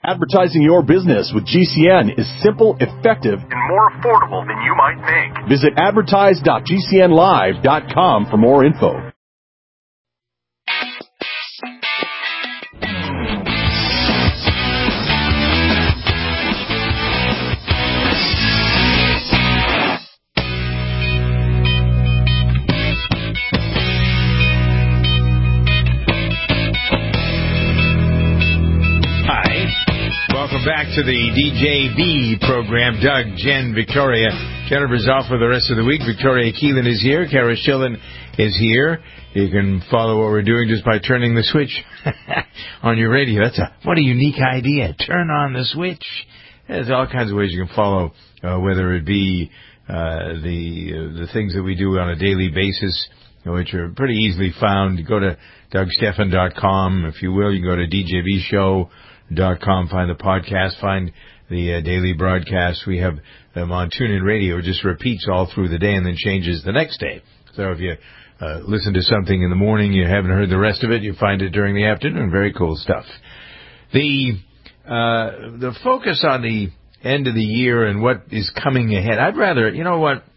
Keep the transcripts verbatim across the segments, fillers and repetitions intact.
Advertising your business with G C N is simple, effective, and more affordable than you might think. Visit advertise dot g c n live dot com for more info. Back to the D J B program. Doug, Jen, Victoria. Jennifer's off for the rest of the week. Victoria Keelan is here. Kara Schillen is here. You can follow what we're doing just by turning the switch on your radio. That's a what a unique idea. Turn on the switch. There's all kinds of ways you can follow, uh, whether it be uh, the uh, the things that we do on a daily basis, which are pretty easily found. Go to doug stephan dot com, if you will. You can go to d j b show dot com, find the podcast, find the uh, daily broadcast. We have them on TuneIn Radio. It just repeats all through the day and then changes the next day. So if you uh, listen to something in the morning, you haven't heard the rest of it, you find it during the afternoon. Very cool stuff. The uh, the focus on the end of the year and what is coming ahead, I'd rather, you know what,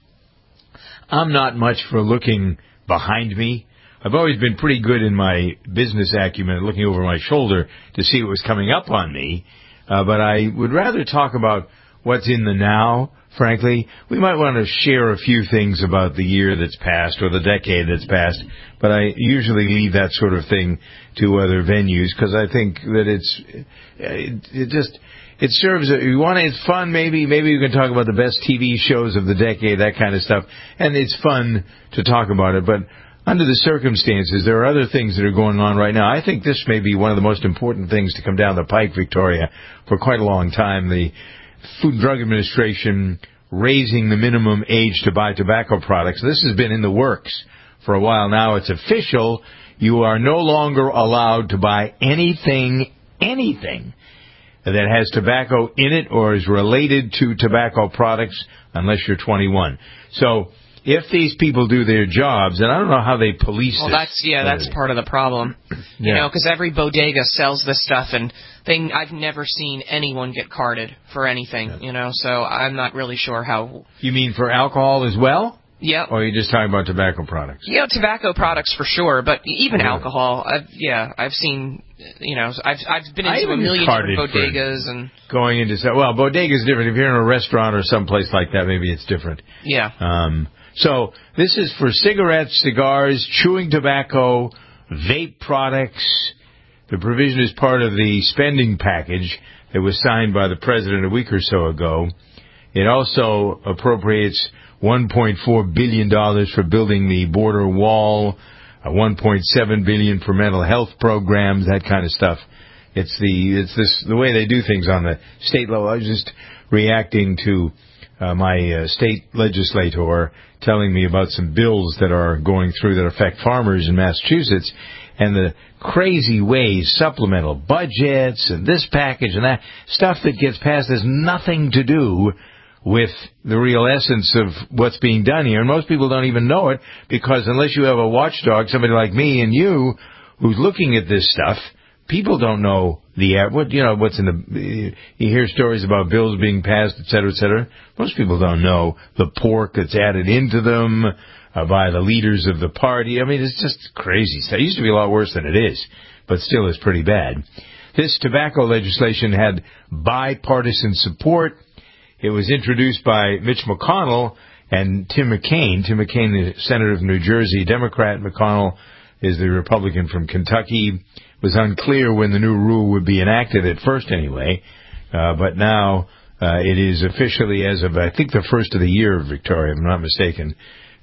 I'm not much for looking behind me. I've always been pretty good in my business acumen, looking over my shoulder to see what was coming up on me. Uh, but I would rather talk about what's in the now, frankly. We might want to share a few things about the year that's passed or the decade that's passed, but I usually leave that sort of thing to other venues because I think that it's, it, it just, it serves, you want it, it's fun maybe, maybe you can talk about the best T V shows of the decade, that kind of stuff, and it's fun to talk about it, but under the circumstances, there are other things that are going on right now. I think this may be one of the most important things to come down the pike, Victoria, for quite a long time. The Food and Drug Administration raising the minimum age to buy tobacco products. This has been in the works for a while now. It's official. You are no longer allowed to buy anything, anything that has tobacco in it or is related to tobacco products unless you're twenty-one. So if these people do their jobs, and I don't know how they police well, this. Well, that's, yeah, that's part of the problem. You yeah. know, because every bodega sells this stuff, and they, I've never seen anyone get carded for anything, yeah. you know, so I'm not really sure how. You mean for alcohol as well? Yeah. Or are you just talking about tobacco products? Yeah, tobacco products for sure, but even yeah. alcohol, I've, yeah, I've seen, you know, I've I've been into a million different bodegas. and Going into, well, bodega is different. If you're in a restaurant or someplace like that, maybe it's different. Yeah. Um. So this is for cigarettes, cigars, chewing tobacco, vape products. The provision is part of the spending package that was signed by the president a week or so ago. It also appropriates one point four billion dollars for building the border wall, one point seven billion dollars for mental health programs, that kind of stuff. It's the it's this the way they do things on the state level. I was just reacting to uh, my uh, state legislator telling me about some bills that are going through that affect farmers in Massachusetts and the crazy ways, supplemental budgets and this package and that stuff that gets passed has nothing to do with the real essence of what's being done here. And most people don't even know it because unless you have a watchdog, somebody like me and you, who's looking at this stuff, people don't know the what you know what's in the. You hear stories about bills being passed, et cetera, et cetera. Most people don't know the pork that's added into them uh, by the leaders of the party. I mean, it's just crazy stuff. It used to be a lot worse than it is, but still is pretty bad. This tobacco legislation had bipartisan support. It was introduced by Mitch McConnell and Tim McCain. Tim McCain, the senator of New Jersey, Democrat. McConnell is the Republican from Kentucky. It was unclear when the new rule would be enacted at first anyway, uh, but now uh, it is officially as of, I think, the first of the year, Victoria, if I'm not mistaken.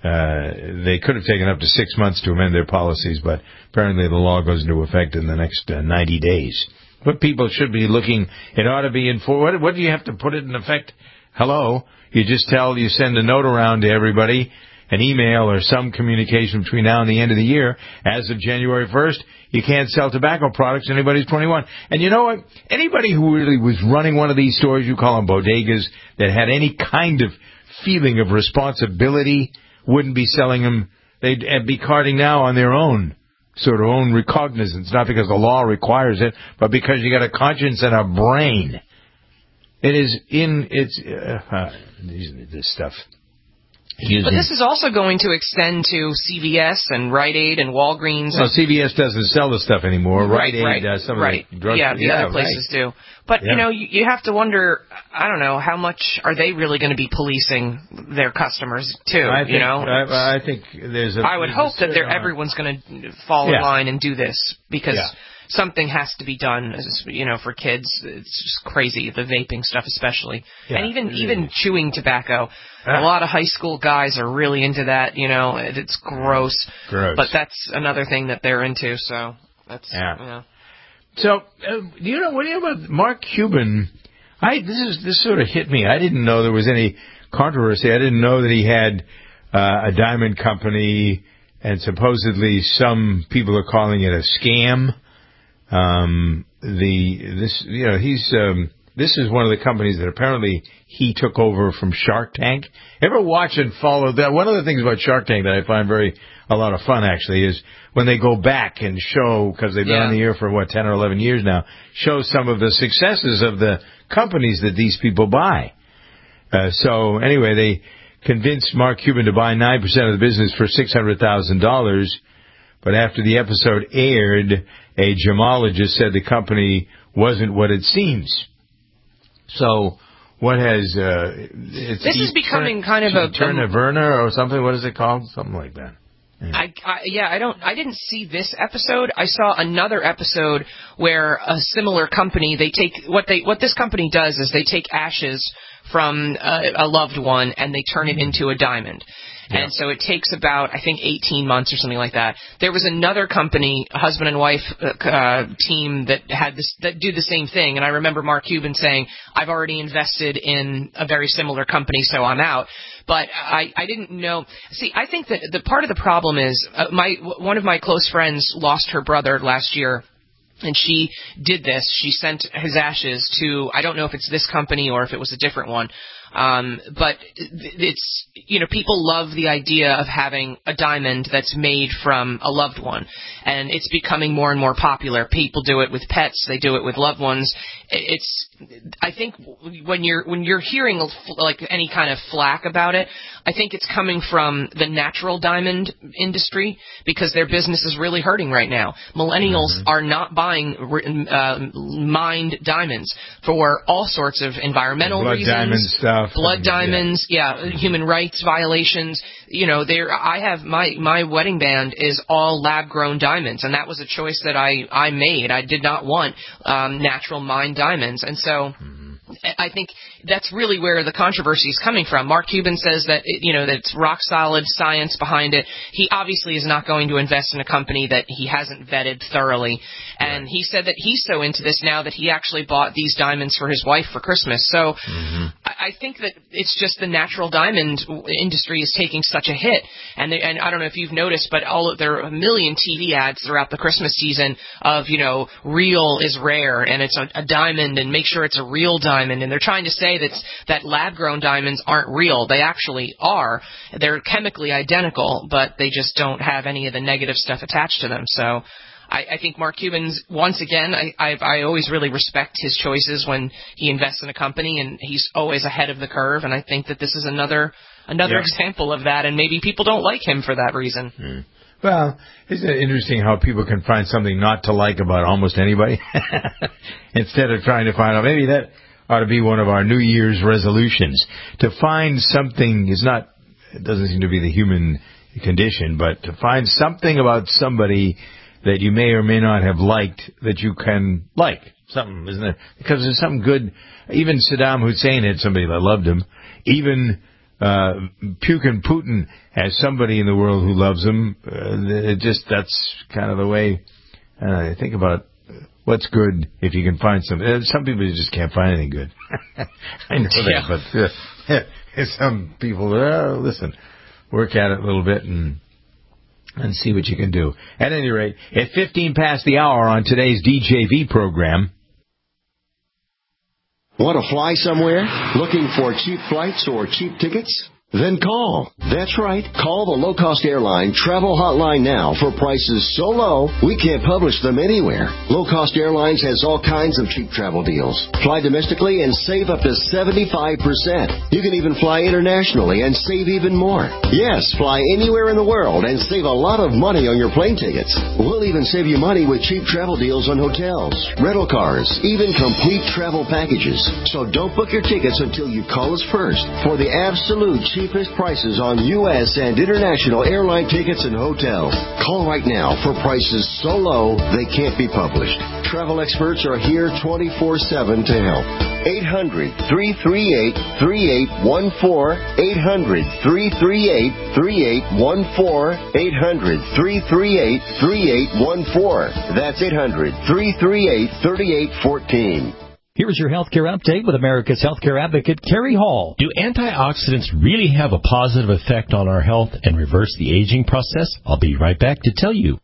Uh, they could have taken up to six months to amend their policies, but apparently the law goes into effect in the next uh, ninety days. What people should be looking, it ought to be in for, what, what do you have to put it in effect? Hello? You just tell, you send a note around to everybody, an email or some communication between now and the end of the year. As of January first, you can't sell tobacco products to anybody who's twenty-one. And you know what? Anybody who really was running one of these stores, you call them bodegas, that had any kind of feeling of responsibility wouldn't be selling them. They'd be carting now on their own sort of own recognizance, not because the law requires it, but because you got a conscience and a brain. It is in it's uh, uh, this stuff. Using. But this is also going to extend to C V S and Rite Aid and Walgreens. Well, C V S doesn't sell the stuff anymore. Right, Rite Aid right, does. Some right. of the drugs. Yeah, the yeah, other places right. do. But, yeah. you know, you, you have to wonder, I don't know, how much are they really going to be policing their customers, too, I you think, know? I, I think there's a... I would hope that they're, on. everyone's going to fall yeah. in line and do this, because... Yeah. Something has to be done, you know, for kids. It's just crazy, the vaping stuff especially. Yeah, and even really. even chewing tobacco. Ah. A lot of high school guys are really into that, you know. It's gross. Gross. But that's another thing that they're into, so that's, yeah. you know. So, uh, do you know, what do you know about Mark Cuban? I This is this sort of hit me. I didn't know there was any controversy. I didn't know that he had uh, a diamond company, and supposedly some people are calling it a scam. Um, the, this, you know, he's, um, this is one of the companies that apparently he took over from Shark Tank. Ever watch and follow that? One of the things about Shark Tank that I find very, a lot of fun actually is when they go back and show, because they've been yeah. on the air for what, ten or eleven years now, show some of the successes of the companies that these people buy. Uh, so anyway, they convinced Mark Cuban to buy nine percent of the business for six hundred thousand dollars. But after the episode aired, a gemologist said the company wasn't what it seems. So, what has... Uh, it's this is becoming kind of a... Turner Werner or something? What is it called? Something like that. Yeah. I, I, yeah, I don't. I didn't see this episode. I saw another episode where a similar company, they take... What they what this company does is they take ashes from a, a loved one and they turn it into a diamond. Yeah. And so it takes about, I think, eighteen months or something like that. There was another company, a husband and wife uh, team that had this, that do the same thing. And I remember Mark Cuban saying, I've already invested in a very similar company, so I'm out. But I, I didn't know. See, I think that the part of the problem is uh, my one of my close friends lost her brother last year. And she did this. She sent his ashes to, I don't know if it's this company or if it was a different one. Um, but it's, you know, people love the idea of having a diamond that's made from a loved one. And it's becoming more and more popular. People do it with pets. They do it with loved ones. It's, I think when you're, when you're hearing like any kind of flack about it, I think it's coming from the natural diamond industry because their business is really hurting right now. Millennials mm-hmm. are not buying uh, mined diamonds for all sorts of environmental blood reasons. Diamond stuff. Blood and, diamonds, yeah. yeah, human rights violations. You know, there. I have my my wedding band is all lab grown diamonds, and that was a choice that I I made. I did not want um, natural mined diamonds, and so. Mm-hmm. I think that's really where the controversy is coming from. Mark Cuban says that, it, you know, that it's rock solid science behind it. He obviously is not going to invest in a company that he hasn't vetted thoroughly. And right. he said that he's so into this now that he actually bought these diamonds for his wife for Christmas. So mm-hmm. I, I think that it's just the natural diamond industry is taking such a hit. And they, and I don't know if you've noticed, but all there are a million T V ads throughout the Christmas season of, you know, real is rare and it's a, a diamond and make sure it's a real diamond. And they're trying to say that that lab-grown diamonds aren't real. They actually are. They're chemically identical, but they just don't have any of the negative stuff attached to them. So I, I think Mark Cuban's, once again, I, I, I always really respect his choices when he invests in a company, and he's always ahead of the curve. And I think that this is another another yeah. example of that, and maybe people don't like him for that reason. Mm. Well, isn't it interesting how people can find something not to like about almost anybody instead of trying to find out maybe that ought to be one of our New Year's resolutions. To find something is not, it doesn't seem to be the human condition, but to find something about somebody that you may or may not have liked that you can like. Something, isn't there? Because there's something good. Even Saddam Hussein had somebody that loved him. Even uh, Putin Putin has somebody in the world who loves him. Uh, it just, that's kind of the way uh, I think about what's good if you can find some. Uh, some people just can't find anything good. I know yeah. that, but uh, some people, uh, listen, work at it a little bit and and see what you can do. At any rate, at fifteen past the hour on today's D J V program. Want to fly somewhere? Looking for cheap flights or cheap tickets? Then call. That's right. Call the low-cost airline travel hotline now for prices so low we can't publish them anywhere. Low-cost airlines has all kinds of cheap travel deals. Fly domestically and save up to seventy-five percent. You can even fly internationally and save even more. Yes, fly anywhere in the world and save a lot of money on your plane tickets. We'll even save you money with cheap travel deals on hotels, rental cars, even complete travel packages. So don't book your tickets until you call us first for the absolute cheapest prices on U S and international airline tickets and hotels. Call right now for prices so low they can't be published. Travel experts are here twenty-four seven to help. eight hundred, three three eight, three eight one four. eight hundred, three three eight, three eight one four. eight hundred, three three eight, three eight one four. That's eight hundred, three three eight, three eight one four. Here's your healthcare update with America's healthcare advocate, Kerry Hall. Do antioxidants really have a positive effect on our health and reverse the aging process? I'll be right back to tell you.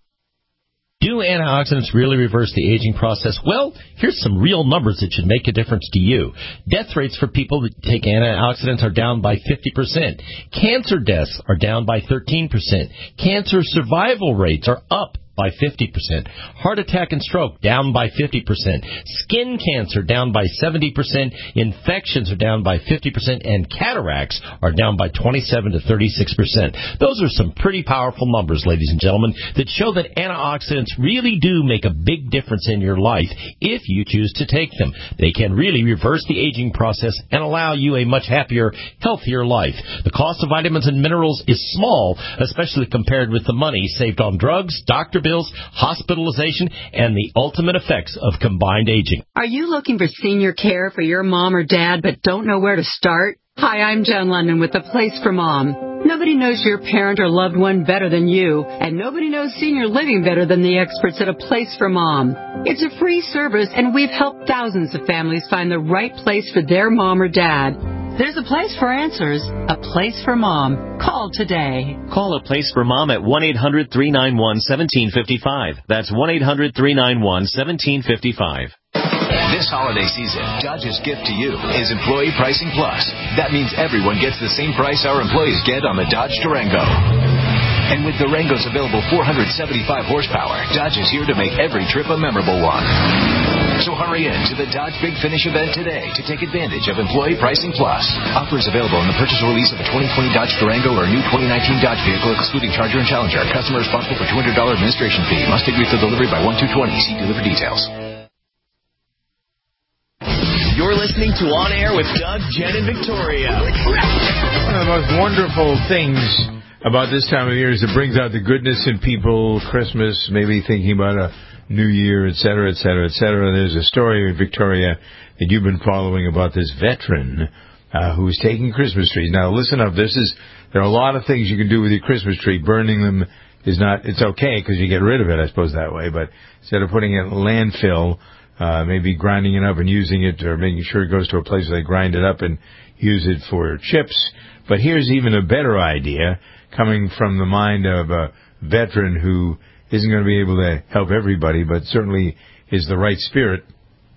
Do antioxidants really reverse the aging process? Well, here's some real numbers that should make a difference to you. Death rates for people that take antioxidants are down by fifty percent. Cancer deaths are down by thirteen percent. Cancer survival rates are up by fifty percent. Heart attack and stroke down by fifty percent. Skin cancer down by seventy percent. Infections are down by fifty percent. And cataracts are down by twenty-seven to thirty-six percent. Those are some pretty powerful numbers, ladies and gentlemen, that show that antioxidants really do make a big difference in your life if you choose to take them. They can really reverse the aging process and allow you a much happier, healthier life. The cost of vitamins and minerals is small, especially compared with the money saved on drugs, doctor bills, hospitalization, and the ultimate effects of combined aging. Are you looking for senior care for your mom or dad but don't know where to start? Hi, I'm Jen London with The Place for Mom. Nobody knows your parent or loved one better than you, and nobody knows senior living better than the experts at A Place for Mom. It's a free service, and we've helped thousands of families find the right place for their mom or dad. There's a place for answers, A Place for Mom. Call today. Call A Place for Mom at one eight hundred, three nine one, one seven five five. That's one eight hundred, three nine one, one seven five five. This holiday season, Dodge's gift to you is Employee Pricing Plus. That means everyone gets the same price our employees get on the Dodge Durango. And with Durango's available four hundred seventy-five horsepower, Dodge is here to make every trip a memorable one. So hurry in to the Dodge Big Finish event today to take advantage of Employee Pricing Plus. Offers available on the purchase or lease of a twenty twenty Dodge Durango or new twenty nineteen Dodge vehicle, excluding Charger and Challenger. Customer responsible for two hundred dollars administration fee. Must agree to delivery by one two twenty. See delivery details. You're listening to On Air with Doug, Jen, and Victoria. One of the most wonderful things about this time of year is it brings out the goodness in people, Christmas, maybe thinking about a New Year, et cetera, et cetera, et cetera. There's a story, Victoria, that you've been following about this veteran uh, who's taking Christmas trees. Now, listen up. This is there are a lot of things you can do with your Christmas tree. Burning them is not, it's okay because you get rid of it, I suppose, that way. But instead of putting it in landfill, uh, maybe grinding it up and using it or making sure it goes to a place where they grind it up and use it for chips. But here's even a better idea coming from the mind of a veteran who isn't going to be able to help everybody, but certainly is the right spirit.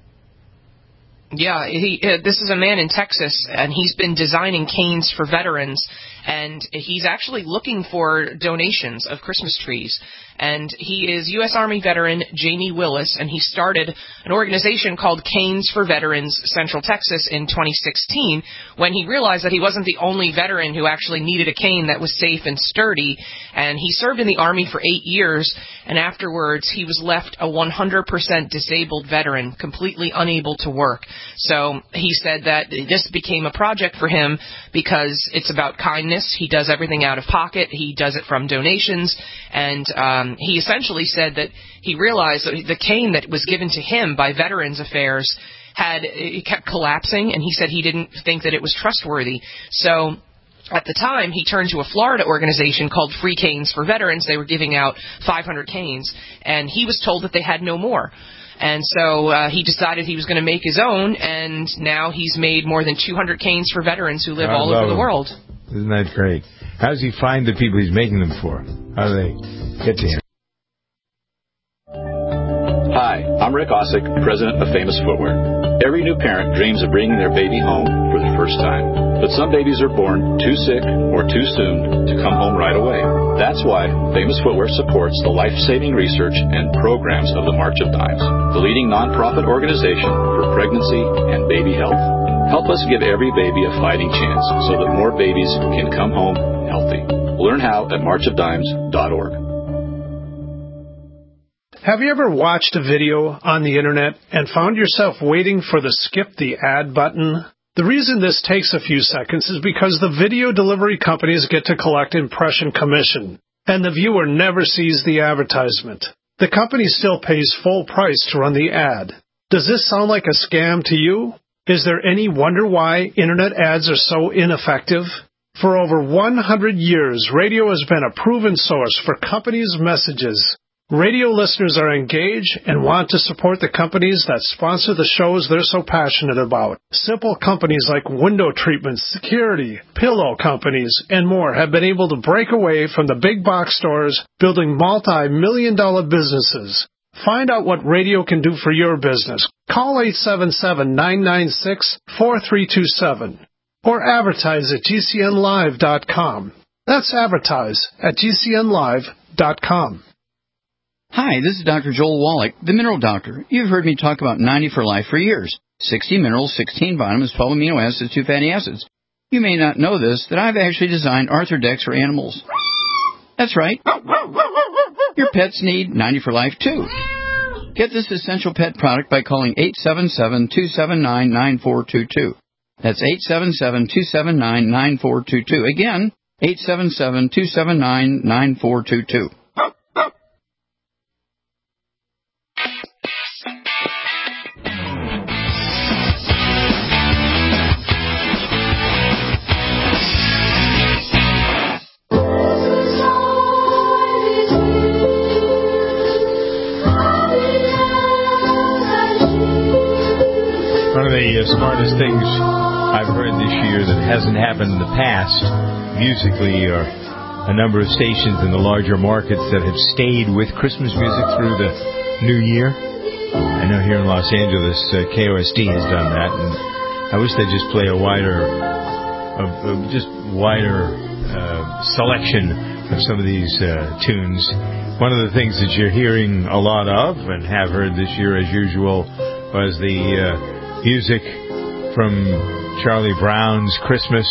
Yeah, he, uh, this is a man in Texas, and he's been designing canes for veterans, and he's actually looking for donations of Christmas trees. And he is U S Army veteran Jamie Willis, and he started an organization called Canes for Veterans Central Texas in twenty sixteen when he realized that he wasn't the only veteran who actually needed a cane that was safe and sturdy. And he served in the Army for eight years, and afterwards he was left a one hundred percent disabled veteran, completely unable to work. So he said that this became a project for him because it's about kindness. He does everything out of pocket. He does it from donations, and um, he essentially said that he realized that the cane that was given to him by Veterans Affairs had it kept collapsing, and he said he didn't think that it was trustworthy. So at the time, he turned to a Florida organization called Free Canes for Veterans. They were giving out five hundred canes, and he was told that they had no more. And so uh, he decided he was going to make his own, and now he's made more than two hundred canes for veterans who live I all over the world. Isn't that great? How does he find the people he's making them for? How do they get to him? Hi, I'm Rick Osick, president of Famous Footwear. Every new parent dreams of bringing their baby home for the first time. But some babies are born too sick or too soon to come home right away. That's why Famous Footwear supports the life-saving research and programs of the March of Dimes, the leading nonprofit organization for pregnancy and baby health. Help us give every baby a fighting chance so that more babies can come home healthy. Learn how at march of dimes dot org. Have you ever watched a video on the internet and found yourself waiting for the skip the ad button? The reason this takes a few seconds is because the video delivery companies get to collect impression commission, and the viewer never sees the advertisement. The company still pays full price to run the ad. Does this sound like a scam to you? Is there any wonder why internet ads are so ineffective? For over one hundred years, radio has been a proven source for companies' messages. Radio listeners are engaged and want to support the companies that sponsor the shows they're so passionate about. Simple companies like window treatments, security, pillow companies, and more have been able to break away from the big box stores, building multi-million dollar businesses. Find out what radio can do for your business. Call eight seven seven, nine nine six, four three two seven or advertise at G C N live dot com. That's advertise at G C N live dot com. Hi, this is Doctor Joel Wallach, the Mineral Doctor. You've heard me talk about ninety for Life for years. sixty minerals, sixteen vitamins, twelve amino acids, two fatty acids. You may not know this, that I've actually designed Arthrodex for animals. That's right. Your pets need ninety for Life, too. Get this essential pet product by calling eight seven seven, two seven nine, nine four two two. That's eight seven seven, two seven nine, nine four two two. Again, eight seven seven, two seven nine, nine four two two. One of the uh, smartest things I've heard this year that hasn't happened in the past, musically, are a number of stations in the larger markets that have stayed with Christmas music through the new year. I know here in Los Angeles, uh, K O S D has done that, and I wish they'd just play a wider, a, a just wider uh, selection of some of these uh, tunes. One of the things that you're hearing a lot of, and have heard this year as usual, was the uh, music from Charlie Brown's Christmas,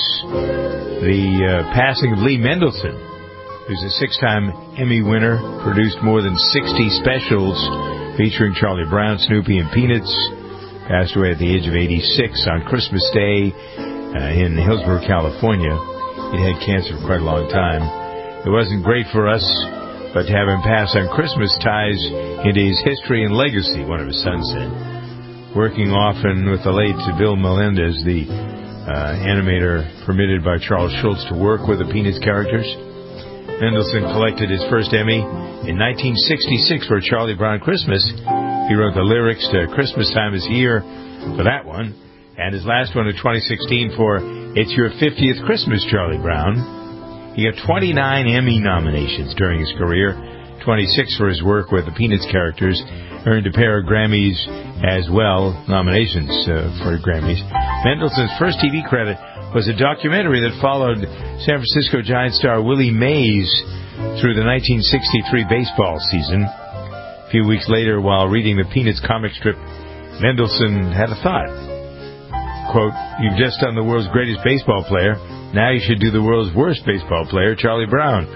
the uh, passing of Lee Mendelson, who's a six-time Emmy winner, produced more than sixty specials featuring Charlie Brown, Snoopy, and Peanuts, passed away at the age of eighty-six on Christmas Day uh, in Hillsborough, California. He'd had cancer for quite a long time. It wasn't great for us, but to have him pass on Christmas ties into his history and legacy, one of his sons said. Working often with the late Bill Melendez, the uh, animator permitted by Charles Schultz to work with the Peanuts characters. Mendelson collected his first Emmy in nineteen sixty-six for Charlie Brown Christmas. He wrote the lyrics to Christmas Time is Here for that one, and his last one in twenty sixteen for It's Your fiftieth Christmas, Charlie Brown. He got twenty-nine Emmy nominations during his career, twenty-six for his work with the Peanuts characters, earned a pair of Grammys as well, nominations uh, for Grammys. Mendelssohn's first T V credit was a documentary that followed San Francisco Giants star Willie Mays through the nineteen sixty-three baseball season. A few weeks later, while reading the Peanuts comic strip, Mendelsohn had a thought. Quote, "You've just done the world's greatest baseball player. Now you should do the world's worst baseball player, Charlie Brown."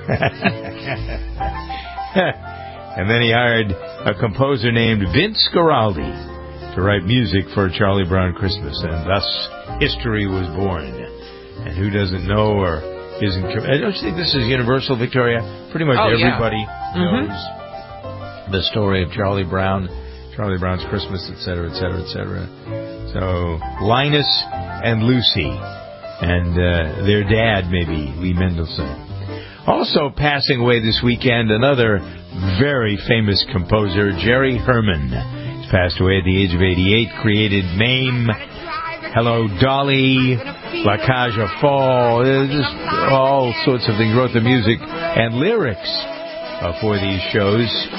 And then he hired a composer named Vince Guaraldi to write music for Charlie Brown Christmas, and thus history was born. And who doesn't know or isn't... I don't think this is universal, Victoria. Pretty much oh, everybody yeah. knows mm-hmm. the story of Charlie Brown, Charlie Brown's Christmas, et cetera, et cetera, et cetera. So, Linus and Lucy, and uh, their dad, maybe, Lee Mendelson. Also passing away this weekend, another very famous composer, Jerry Herman. He's passed away at the age of eighty-eight, created Mame, Hello Dolly, La Cage aux Folles, just all sorts of things, wrote the music and lyrics uh, for these shows.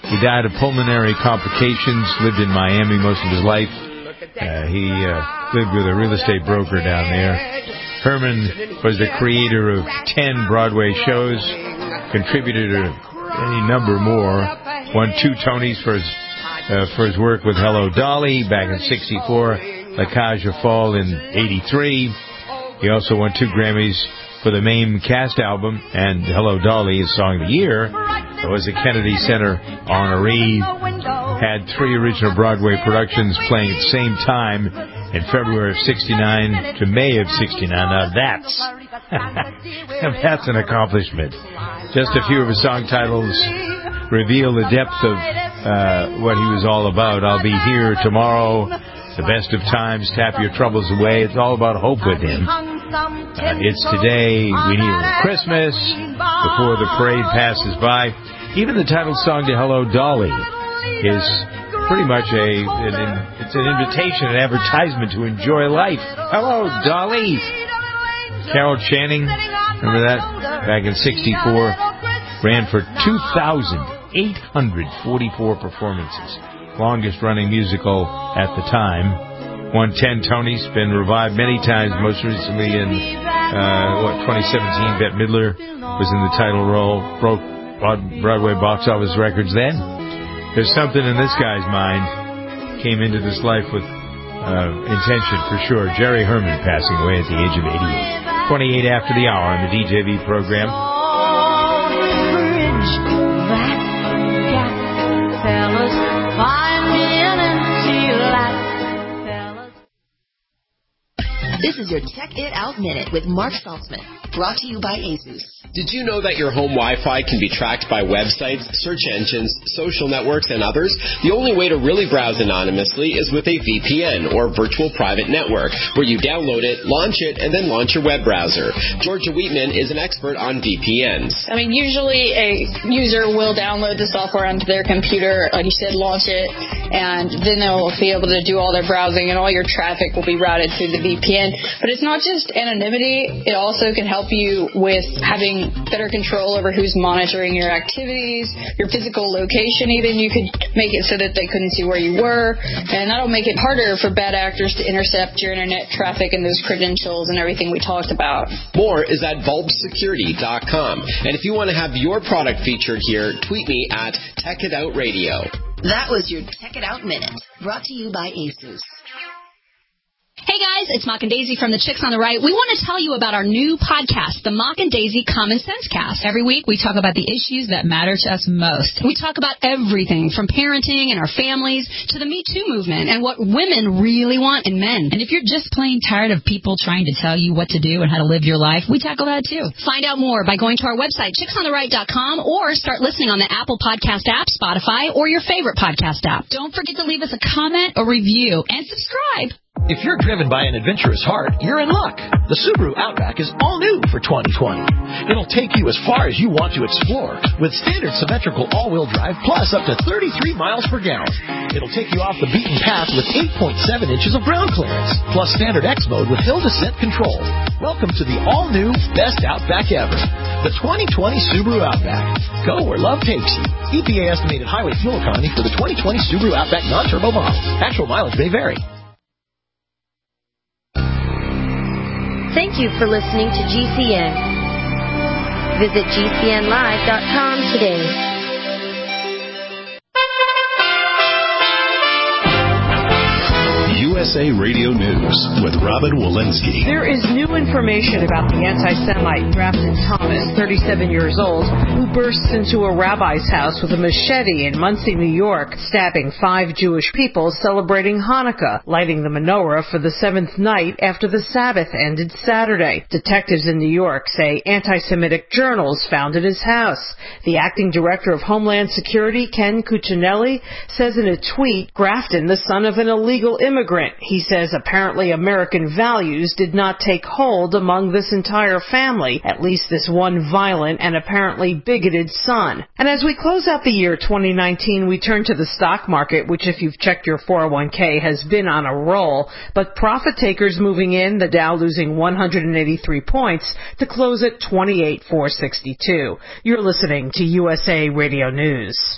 He died of pulmonary complications, lived in Miami most of his life. Uh, he uh, lived with a real estate broker down there. Herman was the creator of ten Broadway shows, contributed to any number more, won two Tonys for his, uh, for his work with Hello Dolly back in sixty-four, La Cage aux Folles in eighty-three. He also won two Grammys for the Mame cast album, and Hello Dolly, his Song of the Year, was a Kennedy Center honoree. Had three original Broadway productions playing at the same time in February of sixty-nine to May of sixty-nine. Now that's that's an accomplishment. Just a few of his song titles reveal the depth of uh, what he was all about. I'll Be Here Tomorrow, The Best of Times, Tap Your Troubles Away. It's all about hope with him. Uh, it's Today, We Need a Christmas, Before the Parade Passes By. Even the title song to Hello Dolly is pretty much a an, it's an invitation, an advertisement to enjoy life. Hello, Dolly. Carol Channing, remember that? Back in sixty-four, ran for two thousand eight hundred forty-four performances. Longest-running musical at the time. Won ten Tonys, been revived many times, most recently in, uh, what, twenty seventeen, Bette Midler was in the title role, broke Broadway box office records then. There's something in this guy's mind, came into this life with uh, intention for sure. Jerry Herman passing away at the age of eighty-eight. twenty-eight after the hour on the D J V program. This is your Check It Out Minute with Mark Saltzman, brought to you by ASUS. Did you know that your home Wi-Fi can be tracked by websites, search engines, social networks, and others? The only way to really browse anonymously is with a V P N, or virtual private network, where you download it, launch it, and then launch your web browser. Georgia Wheatman is an expert on V P Ns. I mean, usually a user will download the software onto their computer, like you said, launch it, and then they'll be able to do all their browsing, and all your traffic will be routed through the V P N. But it's not just anonymity. It also can help you with having better control over who's monitoring your activities, your physical location even. You could make it so that they couldn't see where you were, and that'll make it harder for bad actors to intercept your internet traffic and those credentials and everything we talked about. More is at bulb security dot com. And if you want to have your product featured here, tweet me at Tech It Out Radio. That was your Check It Out Minute, brought to you by ASUS. Hey guys, it's Mock and Daisy from the Chicks on the Right. We want to tell you about our new podcast, the Mock and Daisy Common Sense Cast. Every week we talk about the issues that matter to us most. We talk about everything from parenting and our families to the Me Too movement and what women really want in men. And if you're just plain tired of people trying to tell you what to do and how to live your life, we tackle that too. Find out more by going to our website, chicks on the right dot com, or start listening on the Apple Podcast app, Spotify, or your favorite podcast app. Don't forget to leave us a comment, a review, and subscribe. If you're driven by an adventurous heart, you're in luck. The Subaru Outback is all new for twenty twenty. It'll take you as far as you want to explore with standard symmetrical all-wheel drive plus up to thirty-three miles per gallon. It'll take you off the beaten path with eight point seven inches of ground clearance plus standard X mode with hill descent control. Welcome to the all-new best Outback ever, the twenty twenty Subaru Outback. Go where love takes you. E P A estimated highway fuel economy for the twenty twenty Subaru Outback non-turbo model. Actual mileage may vary. Thank you for listening to G C N. Visit G C N live dot com today. U S A Radio News with Robin Walensky. There is new information about the anti-Semite Grafton Thomas, thirty-seven years old, who bursts into a rabbi's house with a machete in Muncie, New York, stabbing five Jewish people celebrating Hanukkah, lighting the menorah for the seventh night after the Sabbath ended Saturday. Detectives in New York say anti-Semitic journals found at his house. The acting director of Homeland Security, Ken Cuccinelli, says in a tweet, Grafton, the son of an illegal immigrant. He says apparently American values did not take hold among this entire family, at least this one violent and apparently bigoted son. And as we close out the year twenty nineteen, we turn to the stock market, which if you've checked your four oh one k has been on a roll, but profit takers moving in, the Dow losing one hundred eighty-three points to close at twenty-eight thousand four hundred sixty-two. You're listening to U S A Radio News.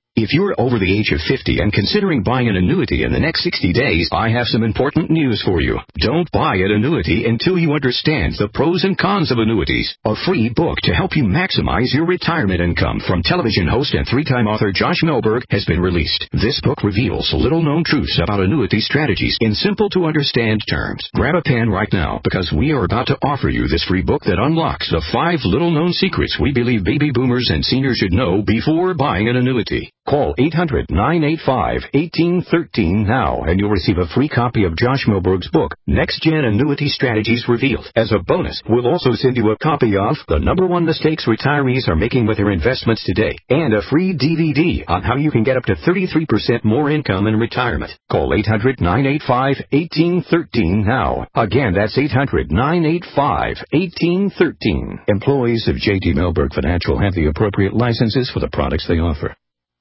If you're over the age of fifty and considering buying an annuity in the next sixty days, I have some important news for you. Don't buy an annuity until you understand the pros and cons of annuities. A free book to help you maximize your retirement income from television host and three-time author Josh Melberg has been released. This book reveals little-known truths about annuity strategies in simple-to-understand terms. Grab a pen right now because we are about to offer you this free book that unlocks the five little-known secrets we believe baby boomers and seniors should know before buying an annuity. Call eight hundred, nine eight five, one eight one three now, and you'll receive a free copy of Josh Melberg's book, Next Gen Annuity Strategies Revealed. As a bonus, we'll also send you a copy of The Number One Mistakes Retirees Are Making with Their Investments Today, and a free D V D on how you can get up to thirty-three percent more income in retirement. Call eight hundred, nine eight five, one eight one three now. Again, that's eight hundred, nine eight five, one eight one three. Employees of J T Melberg Financial have the appropriate licenses for the products they offer.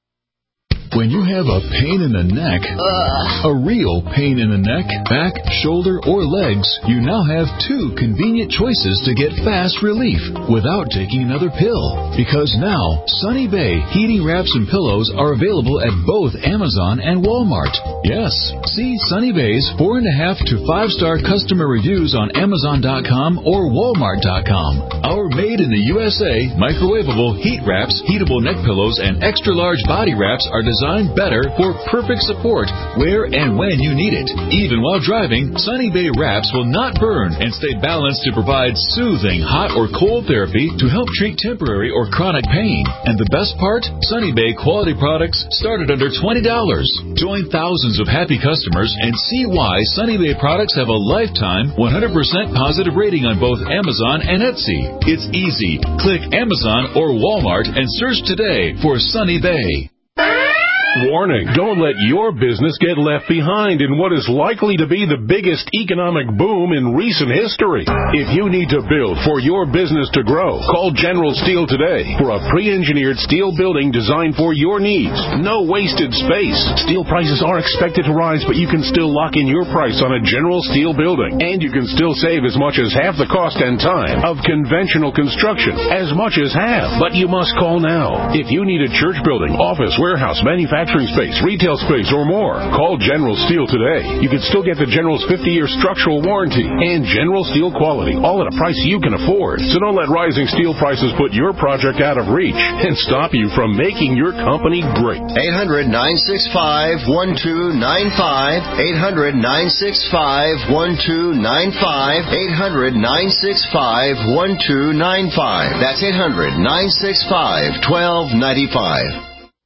When you have a pain in the neck, Ugh. a real pain in the neck, back, shoulder, or legs, you now have two convenient choices to get fast relief without taking another pill. Because now, Sunny Bay heating wraps and pillows are available at both Amazon and Walmart. Yes, see Sunny Bay's four and a half to five star customer reviews on Amazon dot com or Walmart dot com. Our made in the U S A microwavable heat wraps, heatable neck pillows, and extra large body wraps are designed Designed better for perfect support where and when you need it. Even while driving, Sunny Bay wraps will not burn and stay balanced to provide soothing hot or cold therapy to help treat temporary or chronic pain. And the best part? Sunny Bay quality products start at under twenty dollars. Join thousands of happy customers and see why Sunny Bay products have a lifetime one hundred percent positive rating on both Amazon and Etsy. It's easy. Click Amazon or Walmart and search today for Sunny Bay. Warning, don't let your business get left behind in what is likely to be the biggest economic boom in recent history. If you need to build for your business to grow, call General Steel today for a pre-engineered steel building designed for your needs. No wasted space. Steel prices are expected to rise, but you can still lock in your price on a General Steel building. And you can still save as much as half the cost and time of conventional construction. As much as half. But you must call now. If you need a church building, office, warehouse, manufacturing, Manufacturing space, retail space, or more. Call General Steel today. You can still get the General's fifty-year structural warranty and General Steel quality, all at a price you can afford. So don't let rising steel prices put your project out of reach and stop you from making your company great. eight hundred, nine six five, one two nine five. eight hundred, nine six five, one two nine five. eight hundred, nine six five, one two nine five. That's eight hundred, nine six five, one two nine five.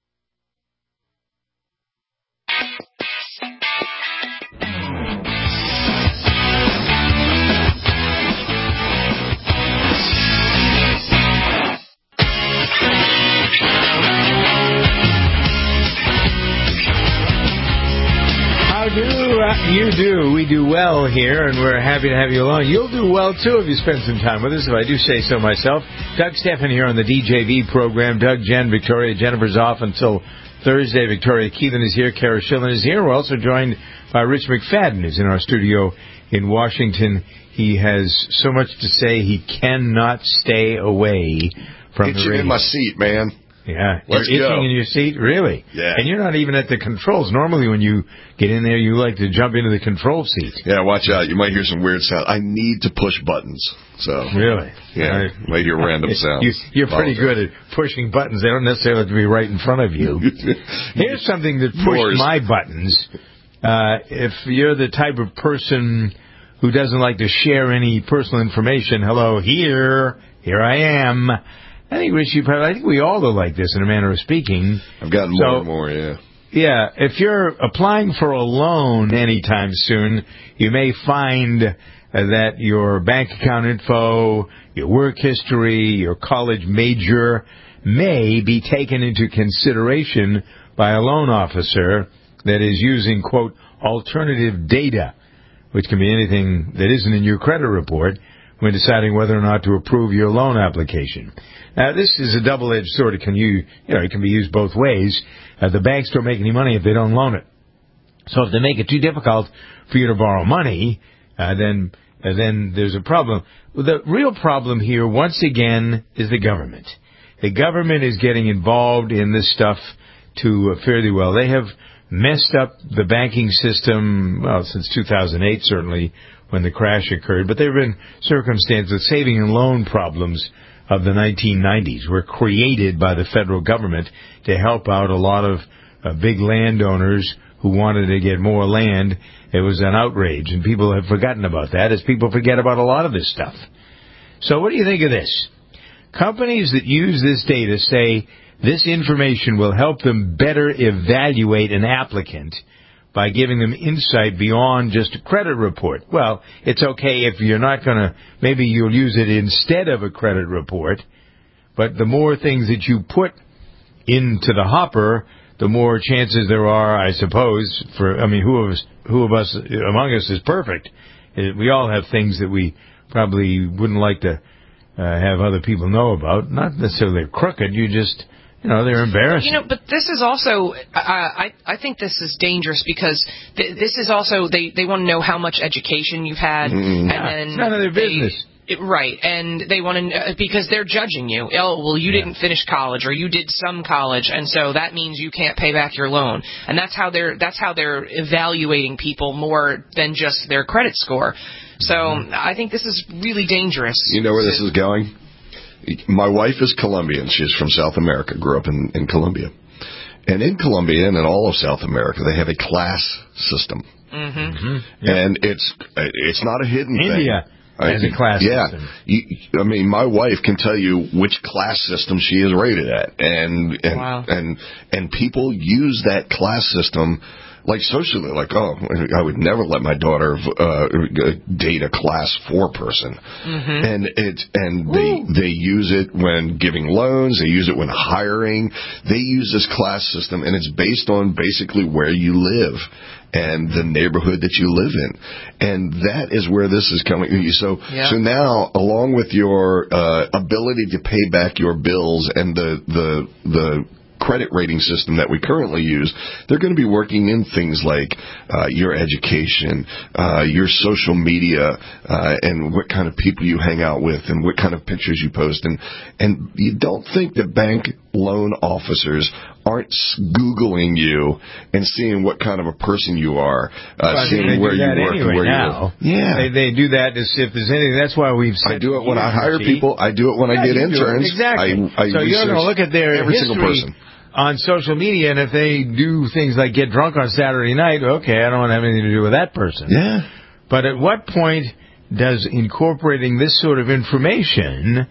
You do. We do well here, and we're happy to have you along. You'll do well, too, if you spend some time with us, if I do say so myself. Doug Stephan here on the D J V program. Doug, Jen, Victoria. Jennifer's off until Thursday. Victoria Keelan is here. Kara Schillen is here. We're also joined by Rich McFadden, who's in our studio in Washington. He has so much to say he cannot stay away from Itching the radio. in my seat, man. Yeah, Let's you're itching go. in your seat, really? Yeah. And you're not even at the controls. Normally when you get in there, you like to jump into the control seat. Yeah, watch out. You might hear some weird sound. I need to push buttons. So Really? Yeah, I, you might hear random sounds. You, you're pretty good at pushing buttons. They don't necessarily have to be right in front of you. Here's something that pushed Yours. my buttons. Uh, if you're the type of person who doesn't like to share any personal information, hello, here, here I am. I think we should probably, I think we all are like this in a manner of speaking. I've gotten more so, and more, yeah. Yeah, if you're applying for a loan anytime soon, you may find uh, that your bank account info, your work history, your college major may be taken into consideration by a loan officer that is using, quote, alternative data, which can be anything that isn't in your credit report, when deciding whether or not to approve your loan application. Now, this is a double-edged sword. It can, use, you know, it can be used both ways. Uh, the banks don't make any money if they don't loan it. So if they make it too difficult for you to borrow money, uh, then uh, then there's a problem. Well, the real problem here, once again, is the government. The government is getting involved in this stuff to uh, fairly well. They have messed up the banking system, well, since two thousand eight, certainly, when the crash occurred. But there have been circumstances, saving and loan problems of the nineteen nineties were created by the federal government to help out a lot of uh, big landowners who wanted to get more land. It was an outrage, and people have forgotten about that, as people forget about a lot of this stuff. So what do you think of this? Companies that use this data say this information will help them better evaluate an applicant by giving them insight beyond just a credit report. Well, it's okay if you're not going to, maybe you'll use it instead of a credit report, but the more things that you put into the hopper, the more chances there are, I suppose, for, I mean, who of us, who of us among us is perfect? We all have things that we probably wouldn't like to uh, have other people know about. Not necessarily they're crooked, you just, you know, they're embarrassing. You know, but this is also, uh, I I think this is dangerous because th- this is also, they, they want to know how much education you've had. Mm, and yeah, then it's none of their business. They, It, right, and they want to, uh, because they're judging you. Oh, well, you yeah. didn't finish college, or you did some college, and so that means you can't pay back your loan. And that's how they're that's how they're evaluating people more than just their credit score. So I think this is really dangerous. You know where this is going? My wife is Colombian. She's from South America, grew up in, in Colombia. And in Colombia and in all of South America, they have a class system. Mm-hmm. Mm-hmm. Yep. And it's it's not a hidden India. thing. India has a class yeah. system. You, I mean, my wife can tell you which class system she is rated at. And and wow. and, and people use that class system like socially, like, oh, I would never let my daughter uh, date a class four person. Mm-hmm. And it, and they they use it when giving loans. They use it when hiring. They use this class system, and it's based on basically where you live and the neighborhood that you live in. And that is where this is coming. So, yeah. so now, along with your uh, ability to pay back your bills and the the the credit rating system that we currently use, they're going to be working in things like uh, your education, uh, your social media, uh, and what kind of people you hang out with, and what kind of pictures you post. And and you don't think that bank loan officers aren't Googling you and seeing what kind of a person you are, uh, well, seeing where you work anyway and where now. you live. Yeah. They, they do that as if there's anything. That's why we've said I do it when I hire people. I do it when yeah, I get you do it. interns. Exactly. I, I so you're going to look at their every history single person on social media, and if they do things like get drunk on Saturday night, okay, I don't want to have anything to do with that person. Yeah. But at what point does incorporating this sort of information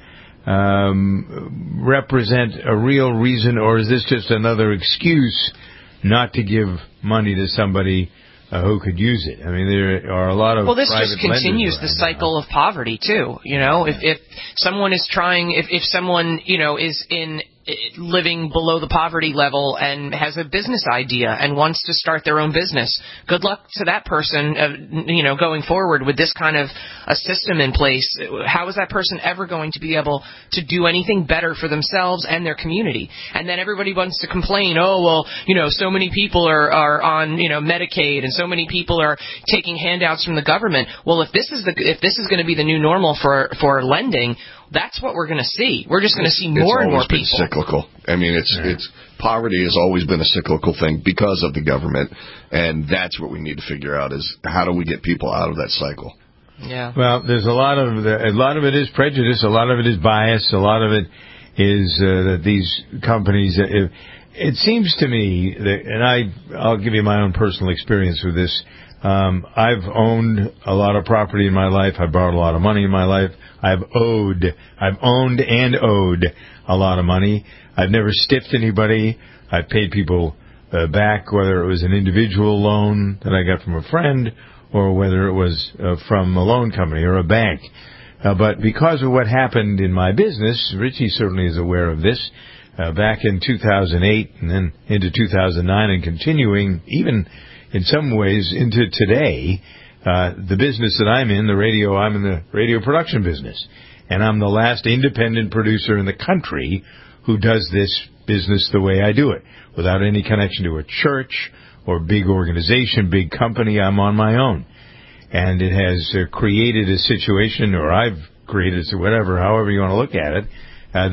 um, represent a real reason, or is this just another excuse not to give money to somebody uh, who could use it? I mean, there are a lot of well, this private just continues the cycle of poverty too. You know, if if someone is trying, if if someone you know is in living below the poverty level and has a business idea and wants to start their own business, good luck to that person, uh, you know, going forward with this kind of a system in place. How is that person ever going to be able to do anything better for themselves and their community? And then everybody wants to complain, oh, well, you know, so many people are, are on, you know, Medicaid and so many people are taking handouts from the government. Well, if this is the, if this is going to be the new normal for, for lending, that's what we're going to see. We're just going to see more and more people. It's always been cyclical. I mean, it's yeah. it's poverty has always been a cyclical thing because of the government, and that's what we need to figure out is how do we get people out of that cycle. Yeah. Well, there's a lot of a lot of it is prejudice, a lot of it is bias, a lot of it is uh, that these companies. Uh, it, it seems to me that, and I I'll give you my own personal experience with this. Um, I've owned a lot of property in my life. I borrowed a lot of money in my life. I've owed, I've owned and owed a lot of money. I've never stiffed anybody. I've paid people uh, back, whether it was an individual loan that I got from a friend or whether it was uh, from a loan company or a bank. Uh, but because of what happened in my business, Richie certainly is aware of this, uh, back in two thousand eight and then into two thousand nine and continuing even in some ways into today, uh, the business that I'm in, the radio, I'm in the radio production business. And I'm the last independent producer in the country who does this business the way I do it, without any connection to a church or big organization, big company. I'm on my own. And it has uh, created a situation, or I've created, so whatever, however you want to look at it, uh, that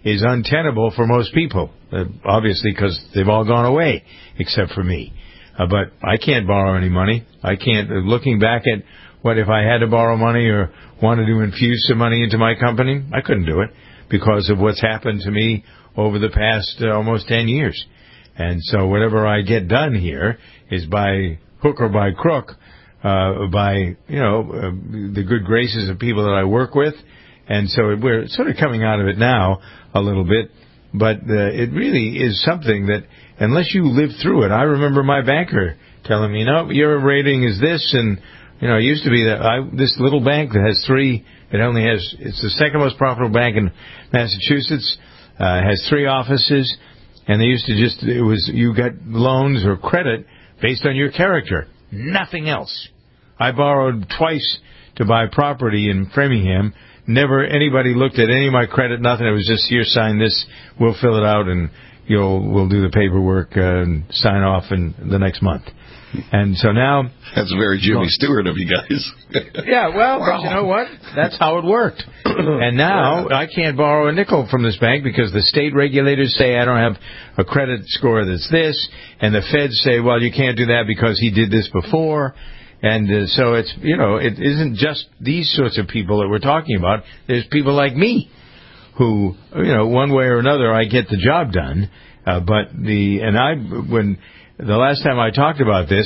is untenable for most people, uh, obviously because they've all gone away except for me. Uh, but I can't borrow any money. I can't. Uh, looking back at what if I had to borrow money or wanted to infuse some money into my company, I couldn't do it because of what's happened to me over the past uh, almost ten years. And so whatever I get done here is by hook or by crook, uh, by, you know, uh, the good graces of people that I work with. And so we're sort of coming out of it now a little bit. But uh, it really is something that, unless you live through it, I remember my banker telling me, no, your rating is this. And, you know, it used to be that I, this little bank that has three, it only has, it's the second most profitable bank in Massachusetts, uh, has three offices. And they used to just, it was, you got loans or credit based on your character. Nothing else. I borrowed twice to buy property in Framingham. Never anybody looked at any of my credit, nothing. It was just, here, sign this, we'll fill it out, and you'll, we'll do the paperwork uh, and sign off in the next month. And so now... That's very Jimmy Stewart of you guys. Yeah, well, wow. But you know what? That's how it worked. And now I can't borrow a nickel from this bank because the state regulators say I don't have a credit score that's this, and the feds say, well, you can't do that because he did this before. And uh, so it's, you know, it isn't just these sorts of people that we're talking about. There's people like me who, you know, one way or another, I get the job done. Uh, but the, and I, when... The last time I talked about this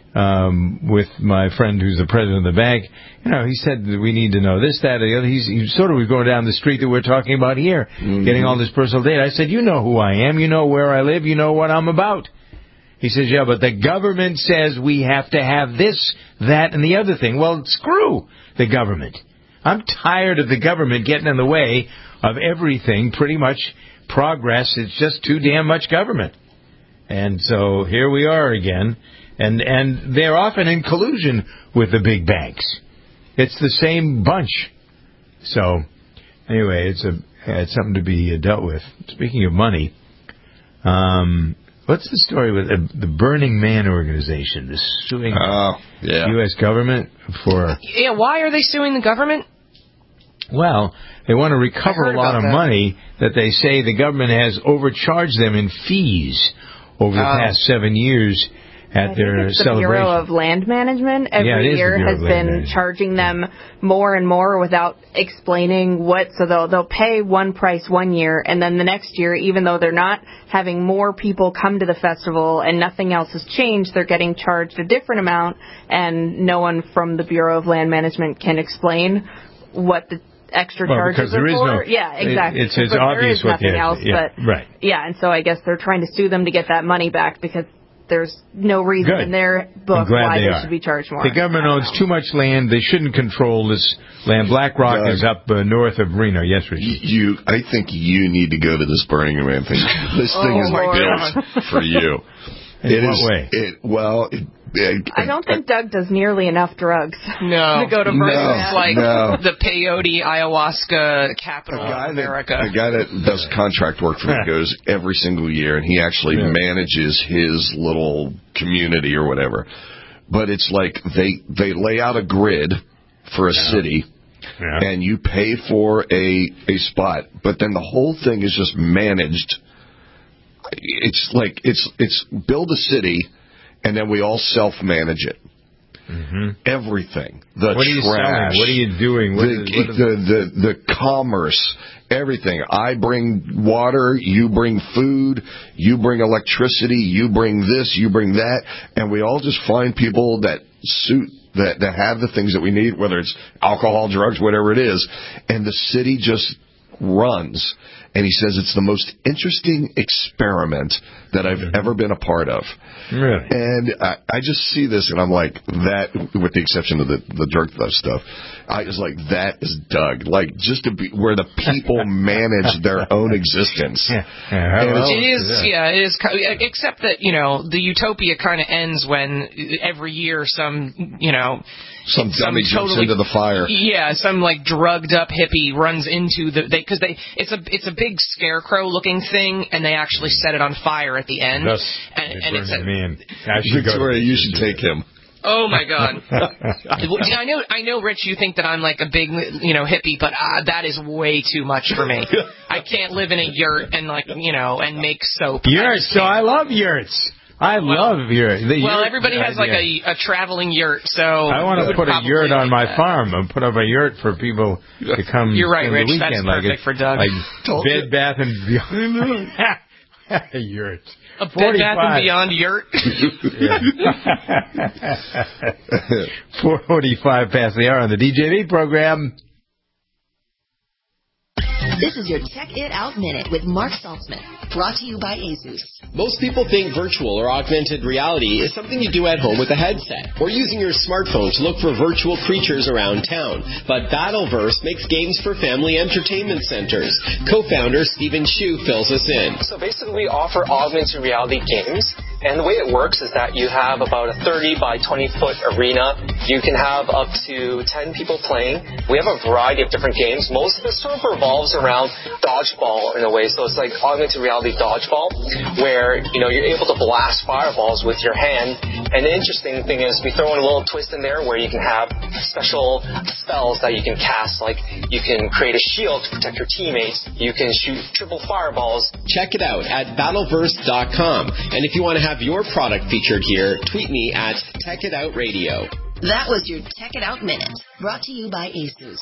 um, with my friend who's the president of the bank, you know, he said that we need to know this, that, or the other. He's, he sort of was going down the street that we're talking about here, mm-hmm. getting all this personal data. I said, you know who I am. You know where I live. You know what I'm about. He says, yeah, but the government says we have to have this, that, and the other thing. Well, screw the government. I'm tired of the government getting in the way of everything, pretty much progress. It's just too damn much government. And so here we are again, and and they're often in collusion with the big banks. It's the same bunch. So anyway, it's a it's something to be dealt with. Speaking of money, um, what's the story with the, the Burning Man organization? The suing oh, yeah. U S government for yeah. Why are they suing the government? Well, they want to recover a lot of that. money that they say the government has overcharged them in fees over the um, past seven years at I their think it's the celebration. Bureau of Land Management every yeah, year has been charging them more and more without explaining what. So they'll they'll pay one price one year, and then the next year, even though they're not having more people come to the festival and nothing else has changed, they're getting charged a different amount, and no one from the Bureau of Land Management can explain what the extra well, charges are for. No, yeah, exactly. It, it's it's but obvious there is nothing what else, yeah, but right. yeah, and so I guess they're trying to sue them to get that money back because there's no reason Good. in their book why they, they are. should be charged more. The government owns too much land. They shouldn't control this land. Black Rock Doug, is up uh, north of Reno. Yes, Richard. You, I think you need to go to this Burning Man thing. This thing oh, is Lord. built for you. In it what is, way? It, well, it, it, I don't think Doug does nearly enough drugs no. to go to Burning no, Man. Like no. the peyote ayahuasca capital of America. That, a guy that does contract work for me goes every single year, and he actually yeah. manages his little community or whatever. But it's like they they lay out a grid for a yeah. city, yeah. and you pay for a a spot, but then the whole thing is just managed. It's like it's it's build a city, and then we all self-manage it. Mm-hmm. Everything, the what are you trash, selling? What are you doing? What the, is, what is... the, the the commerce, everything. I bring water, you bring food, you bring electricity, you bring this, you bring that, and we all just find people that suit that that have the things that we need, whether it's alcohol, drugs, whatever it is, and the city just runs. And he says it's the most interesting experiment that I've mm-hmm. ever been a part of. Really? And I, I just see this, and I'm like, that, with the exception of the, the drug stuff, I was like, that is Doug. Like, just to be where the people manage their own existence. Yeah. Yeah, well, it is, yeah, it is. Except that, you know, the utopia kind of ends when every year some, you know, Some dummy some jumps totally, into the fire. Yeah, some like drugged up hippie runs into the because they, they it's a it's a big scarecrow looking thing, and they actually set it on fire at the end. That's and, and it's a man. Victoria, you should take him. Oh my God! I know, I know, Rich. You think that I'm like a big, you know, hippie, but uh, that is way too much for me. I can't live in a yurt and like, you know, and make soap. Yurts. So I love yurts. I well, love yurts. The well, yurt everybody has like a, a traveling yurt, so I want to put a yurt on like my that. farm and put up a yurt for people to come. You're right, in Rich. The weekend, That's perfect like for Doug. Like Bed Bath and Beyond. A yurt. A Bed Bath and Beyond yurt. four forty-five past the hour on the D J V program. This is your Check It Out Minute with Mark Saltzman, brought to you by ASUS. Most people think virtual or augmented reality is something you do at home with a headset or using your smartphone to look for virtual creatures around town. But Battleverse makes games for family entertainment centers. Co-founder Stephen Shu fills us in. So basically we offer augmented reality games, and the way it works is that you have about a thirty by twenty foot arena. You can have up to ten people playing. We have a variety of different games. Most of it sort of revolves around dodgeball in a way. So it's like augmented reality dodgeball, where, you know, you're able to blast fireballs with your hand. And the interesting thing is we throw in a little twist in there where you can have special spells that you can cast. Like you can create a shield to protect your teammates. You can shoot triple fireballs. Check it out at battleverse dot com. And if you want to have your product featured here, tweet me at Tech It Out Radio. That was your Tech It Out Minute, brought to you by ASUS.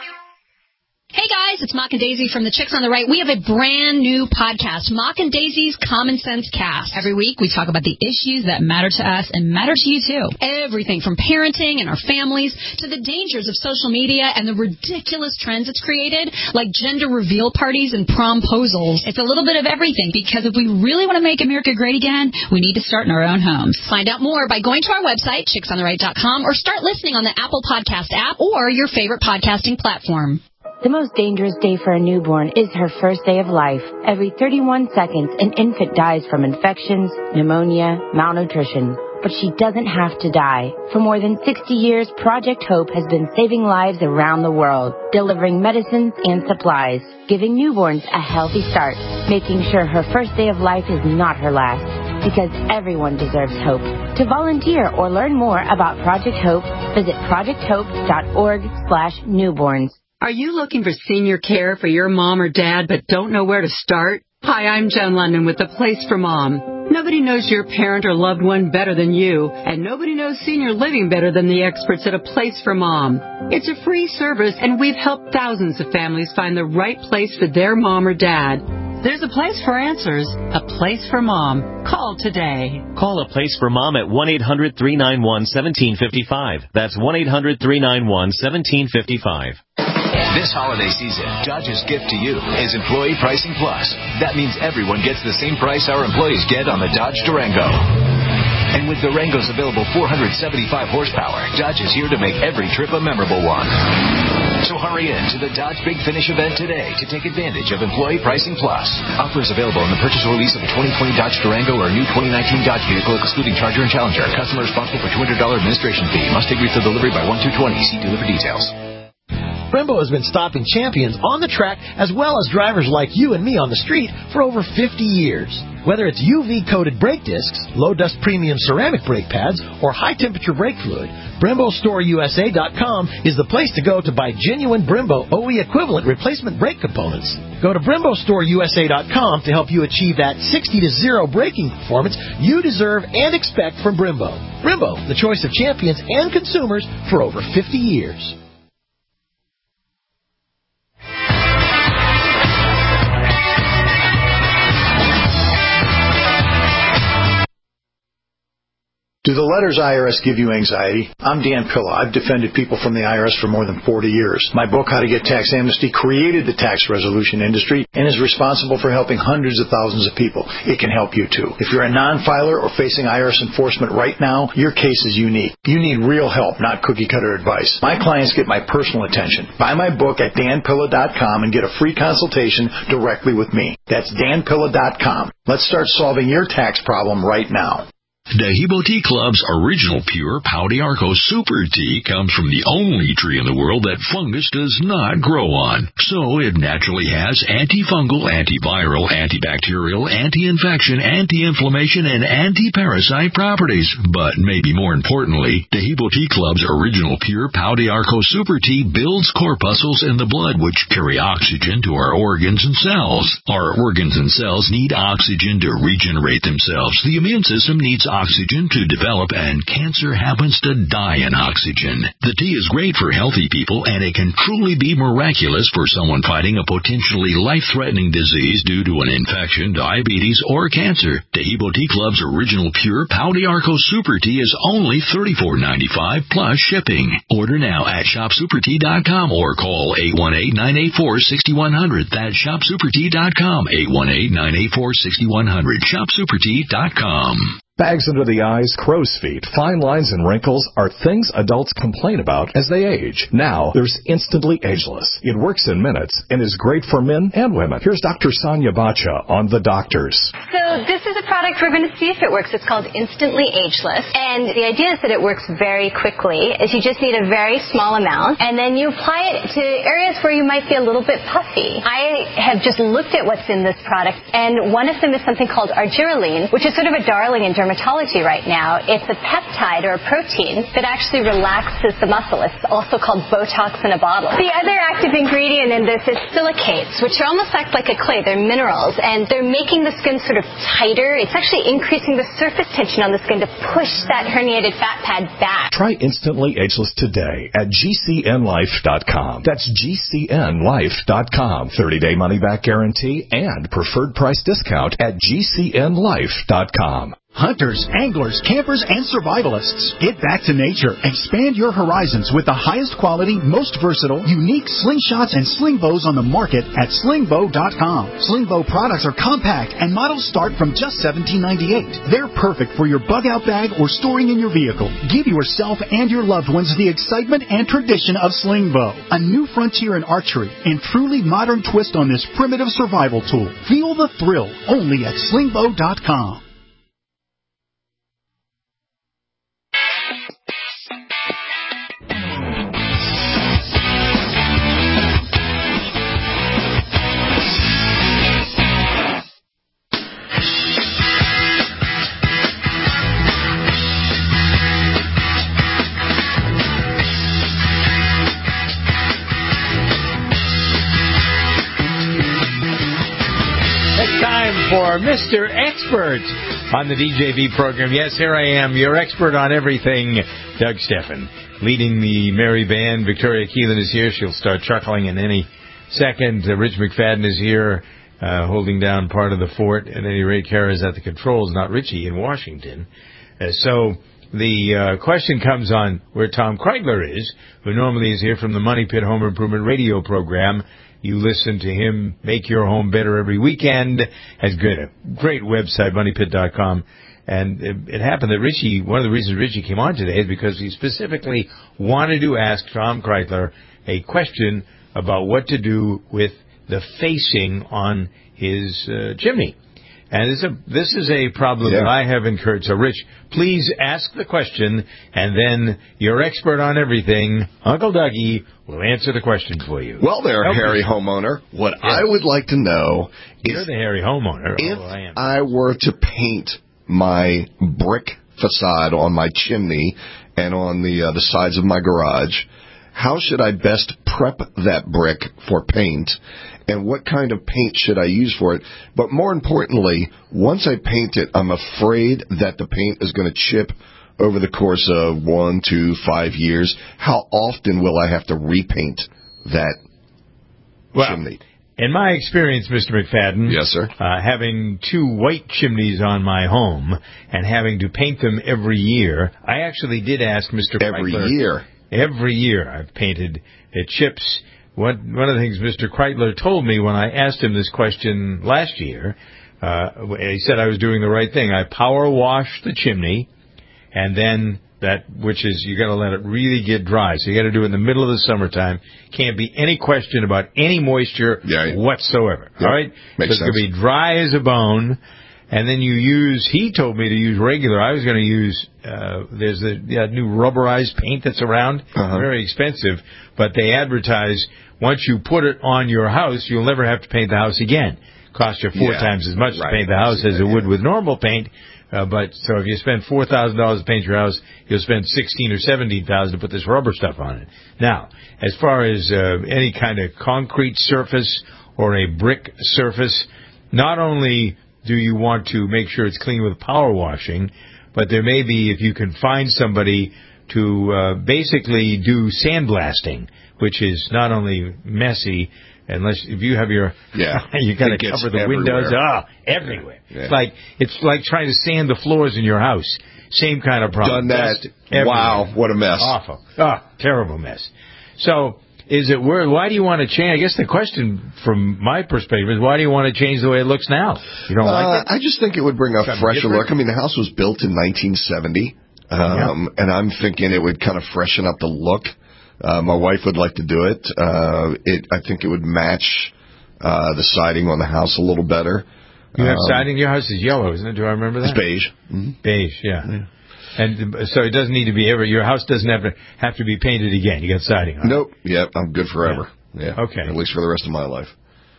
Hey guys, it's Mock and Daisy from the Chicks on the Right. We have a brand new podcast, Mock and Daisy's Common Sense Cast. Every week we talk about the issues that matter to us and matter to you too. Everything from parenting and our families to the dangers of social media and the ridiculous trends it's created, like gender reveal parties and promposals. It's a little bit of everything, because if we really want to make America great again, we need to start in our own homes. Find out more by going to our website, chicks on the right dot com, or start listening on the Apple Podcast app or your favorite podcasting platform. The most dangerous day for a newborn is her first day of life. Every thirty-one seconds, an infant dies from infections, pneumonia, malnutrition. But she doesn't have to die. For more than sixty years, Project Hope has been saving lives around the world, delivering medicines and supplies, giving newborns a healthy start, making sure her first day of life is not her last. Because everyone deserves hope. To volunteer or learn more about Project Hope, visit project hope dot org slash newborns. Are you looking for senior care for your mom or dad but don't know where to start? Hi, I'm Jen London with The Place for Mom. Nobody knows your parent or loved one better than you, and nobody knows senior living better than the experts at A Place for Mom. It's a free service, and we've helped thousands of families find the right place for their mom or dad. There's a place for answers, A Place for Mom. Call today. Call A Place for Mom at one eight hundred three nine one one seven five five. That's one eight hundred three nine one one seven five five. This holiday season, Dodge's gift to you is Employee Pricing Plus. That means everyone gets the same price our employees get on the Dodge Durango. And with Durango's available four hundred seventy-five horsepower, Dodge is here to make every trip a memorable one. So hurry in to the Dodge Big Finish event today to take advantage of Employee Pricing Plus. Offers available on the purchase or lease of a twenty twenty Dodge Durango or new twenty nineteen Dodge vehicle, excluding Charger and Challenger. Customer responsible for two hundred dollars administration fee. Must take retail delivery by one two twenty. See dealer for details. Brembo has been stopping champions on the track as well as drivers like you and me on the street for over fifty years. Whether it's U V-coated brake discs, low-dust premium ceramic brake pads, or high-temperature brake fluid, Brembo Store U S A dot com is the place to go to buy genuine Brembo O E equivalent replacement brake components. Go to Brembo Store U S A dot com to help you achieve that sixty to zero braking performance you deserve and expect from Brembo. Brembo, the choice of champions and consumers for over fifty years. Do the letters I R S give you anxiety? I'm Dan Pilla. I've defended people from the I R S for more than forty years. My book, How to Get Tax Amnesty, created the tax resolution industry and is responsible for helping hundreds of thousands of people. It can help you, too. If you're a non-filer or facing I R S enforcement right now, your case is unique. You need real help, not cookie-cutter advice. My clients get my personal attention. Buy my book at dan pilla dot com and get a free consultation directly with me. That's dan pilla dot com. Let's start solving your tax problem right now. Dehibo Tea Club's original pure Pau d'Arco Super Tea comes from the only tree in the world that fungus does not grow on. So it naturally has antifungal, antiviral, antibacterial, anti-infection, anti-inflammation, and anti-parasite properties. But maybe more importantly, Dehibo Tea Club's original pure Pau d'Arco Super Tea builds corpuscles in the blood which carry oxygen to our organs and cells. Our organs and cells need oxygen to regenerate themselves. The immune system needs oxygen to develop, and cancer happens to die in oxygen. The tea is great for healthy people, and it can truly be miraculous for someone fighting a potentially life-threatening disease due to an infection, diabetes, or cancer. Dehibo Tea Club's original pure Pau d'Arco Super Tea is only thirty-four ninety-five plus shipping. Order now at shop super tea dot com or call eight one eight, nine eight four, six one zero zero. That's shop super tea dot com, eight one eight, nine eight four, six one zero zero, shop super tea dot com. Bags under the eyes, crow's feet, fine lines, and wrinkles are things adults complain about as they age. Now, there's Instantly Ageless. It works in minutes and is great for men and women. Here's Doctor Sonia Bacha on The Doctors. So this is a product we're going to see if it works. It's called Instantly Ageless. And the idea is that it works very quickly. Is you just need a very small amount, and then you apply it to areas where you might be a little bit puffy. I have just looked at what's in this product, and one of them is something called argireline, which is sort of a darling in dermatology right now. It's a peptide or a protein that actually relaxes the muscle. It's also called Botox in a bottle. The other active ingredient in this is silicates, which are almost act like a clay. They're minerals, and they're making the skin sort of tighter. It's actually increasing the surface tension on the skin to push that herniated fat pad back. Try Instantly Ageless today at G C N life dot com. That's G C N life dot com. thirty-day money-back guarantee and preferred price discount at G C N life dot com. Hunters, anglers, campers, and survivalists. Get back to nature. Expand your horizons with the highest quality, most versatile, unique slingshots and sling bows on the market at sling bow dot com. Sling bow products are compact and models start from just seventeen ninety-eight. They're perfect for your bug-out bag or storing in your vehicle. Give yourself and your loved ones the excitement and tradition of sling bow. A new frontier in archery and truly modern twist on this primitive survival tool. Feel the thrill only at sling bow dot com. For Mister Expert on the D J V program. Yes, here I am, your expert on everything, Doug Steffen, leading the merry band. Victoria Keelan is here. She'll start chuckling in any second. Uh, Rich McFadden is here, uh, holding down part of the fort. At any rate, Kara is at the controls, not Richie in Washington. Uh, so the uh, question comes on where Tom Kreitler is, who normally is here from the Money Pit Home Improvement radio program. You listen to him make your home better every weekend. Has good, a great website, money pit dot com. And it, it happened that Richie, one of the reasons Richie came on today is because he specifically wanted to ask Tom Kreitler a question about what to do with the facing on his uh, chimney. And this is a, this is a problem yeah. that I have incurred. So, Rich, please ask the question, and then your expert on everything, Uncle Dougie, will answer the question for you. Well, there, Help hairy me. homeowner. What yes. I would like to know You're is... the hairy homeowner. If oh, I, am. I were to paint my brick facade on my chimney and on the uh, the sides of my garage, how should I best prep that brick for paint? And what kind of paint should I use for it? But more importantly, once I paint it, I'm afraid that the paint is going to chip over the course of one, two, five years. How often will I have to repaint that well, chimney? In my experience, Mister McFadden, yes, sir. Uh, having two white chimneys on my home and having to paint them every year, I actually did ask Mister Every Kreitler, year? Every year I've painted it chips. One, one of the things Mister Kreitler told me when I asked him this question last year, uh, he said I was doing the right thing. I power washed the chimney, and then that, which is, you got to let it really get dry. So you got to do it in the middle of the summertime. Can't be any question about any moisture yeah, whatsoever. Yeah, all right? Makes so it's going to be dry as a bone. and then you use, he told me to use regular. I was going to use, uh, there's a yeah, new rubberized paint that's around, uh-huh. very expensive, but they advertise once you put it on your house, you'll never have to paint the house again. Costs you four yeah, times as much right. to paint the house as it would yeah. with normal paint. Uh, but so if you spend four thousand dollars to paint your house, you'll spend sixteen or seventeen thousand to put this rubber stuff on it. Now, as far as uh, any kind of concrete surface or a brick surface, not only do you want to make sure it's clean with power washing, but there may be, if you can find somebody to uh, basically do sandblasting, which is not only messy. Unless if you have your, yeah, you got to cover the everywhere. windows. Ah, everywhere. Yeah. It's like it's like trying to sand the floors in your house. Same kind of problem. Done that. Wow, what a mess. Awful. Ah, terrible mess. So, is it worth? Why do you want to change? I guess the question, from my perspective, is why do you want to change the way it looks now? You don't uh, like it? I just think it would bring a Something fresher different? look. I mean, the house was built in nineteen seventy, um, yeah. and I'm thinking it would kind of freshen up the look. Uh, my wife would like to do it. Uh, it, I think it would match, uh, the siding on the house a little better. You have um, siding? Your house is yellow, isn't it? Do I remember that? It's beige. Mm-hmm. Beige, yeah. yeah. And so it doesn't need to be ever, your house doesn't have to, have to be painted again. You got siding on Nope. it. Yep. I'm good forever. Yeah. yeah. Okay. At least for the rest of my life.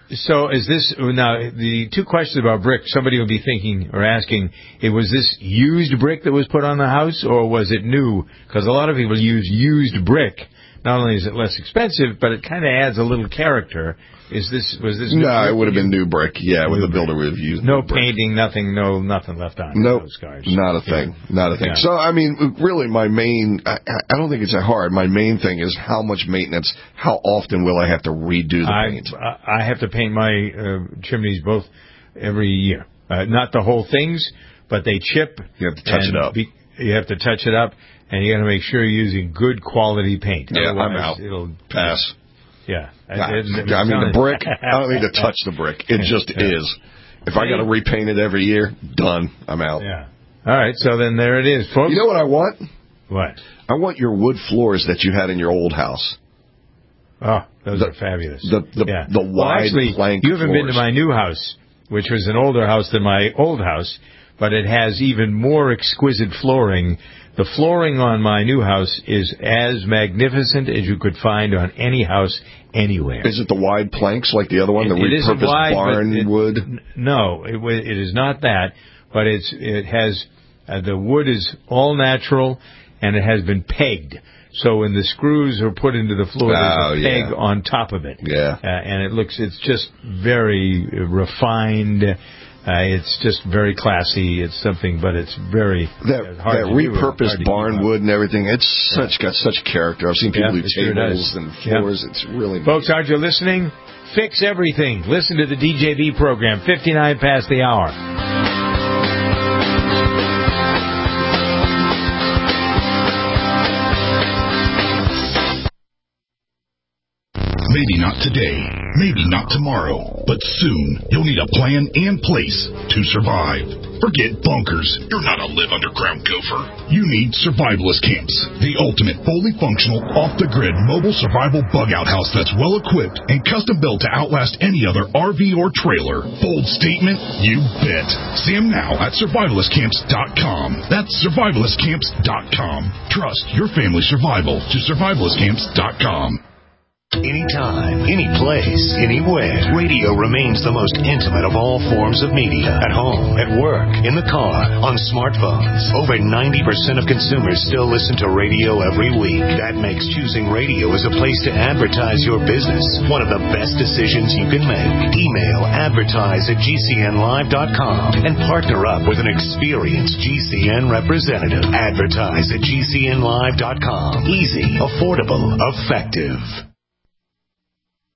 So is this, now, the two questions about brick, somebody will be thinking or asking, it was this used brick that was put on the house, or was it new? Because a lot of people use used brick. Not only is it less expensive, but it kind of adds a little character. Is this was this? No, new it would have been new brick. Yeah, with the builder would have used no new brick. painting, nothing, no nothing left on. Nope, no scars. Not a thing. Yeah. Not a thing. Yeah. So I mean, really, my main. I, I don't think it's that hard. My main thing is how much maintenance. How often will I have to redo the I, paint? I have to paint my uh, chimneys both every year. Uh, not the whole things, but they chip. You have to touch it up. Be, you have to touch it up. And you got to make sure you're using good quality paint. Yeah, Otherwise, I'm out. It'll pass. Yeah, nah, I, I mean the brick. I don't need to touch the brick. It just yeah. is. If I got to repaint it every year, done. I'm out. Yeah. All right. So then there it is, folks. You know what I want? What? I want your wood floors that you had in your old house. Oh, those the, are fabulous. The the, yeah. the wide well, actually, plank you haven't floors. been to my new house, which was an older house than my old house, but it has even more exquisite flooring. The flooring on my new house is as magnificent as you could find on any house anywhere. Is it the wide planks like the other one, it, the it repurposed wide, barn it, wood? N- no, it, it is not that, but it's it has uh, the wood is all natural and it has been pegged. So when the screws are put into the floor, oh, there's a peg yeah. on top of it. Yeah, uh, and it looks it's just very refined. Uh, it's just very classy. It's something, but it's very that, uh, hard that to repurposed do, barn wood and everything. It's yeah. such got such character. I've seen people yeah, do sure tables and floors. Yeah. It's really folks. neat. Aren't you listening? Fix everything. Listen to the D J B program. Fifty-nine past the hour. Maybe not today, maybe not tomorrow, but soon you'll need a plan and place to survive. Forget bunkers. You're not a live underground gopher. You need survivalist camps, the ultimate fully functional, off-the-grid mobile survival bug-out house that's well-equipped and custom-built to outlast any other R V or trailer. Bold statement? You bet. See them now at survivalist camps dot com. That's survivalist camps dot com. Trust your family's survival to survivalist camps dot com. Anytime, any place, anywhere, radio remains the most intimate of all forms of media. At home, at work, in the car, on smartphones. Over ninety percent of consumers still listen to radio every week. That makes choosing radio as a place to advertise your business one of the best decisions you can make. Email advertise at G C N live dot com and partner up with an experienced G C N representative. Advertise at G C N live dot com. Easy, affordable, effective.